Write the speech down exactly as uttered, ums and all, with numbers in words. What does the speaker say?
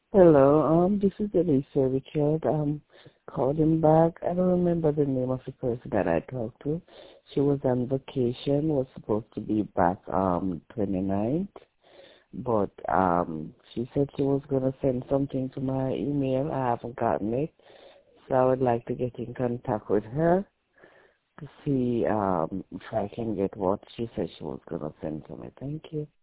Hello, um, this is Elisa Richard. Um, calling back. I don't remember the name of the person that I talked to. She was on vacation, was supposed to be back um twenty-ninth, but um she said she was gonna send something to my email. I haven't gotten it, so I would like to get in contact with her to see um if I can get what she said she was gonna send to me. Thank you.